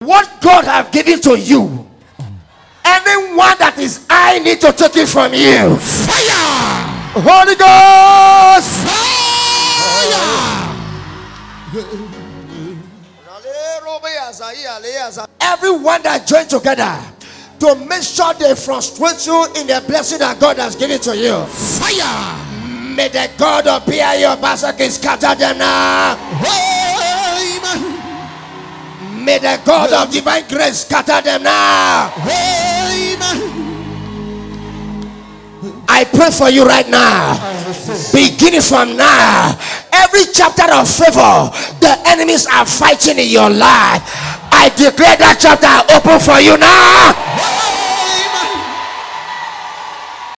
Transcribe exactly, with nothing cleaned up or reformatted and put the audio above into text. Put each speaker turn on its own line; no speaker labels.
what God have given to you, anyone that is I need to take it from you.
Fire!
Holy Ghost!
Fire!
Everyone that join together to make sure they frustrate you in the blessing that God has given to you.
Fire!
May the God of P I O Basaki scatter them now.
Amen.
May the God of divine grace scatter them now.
Amen.
I pray for you right now. Beginning from now, every chapter of favor the enemies are fighting in your life, I declare that chapter open for you now.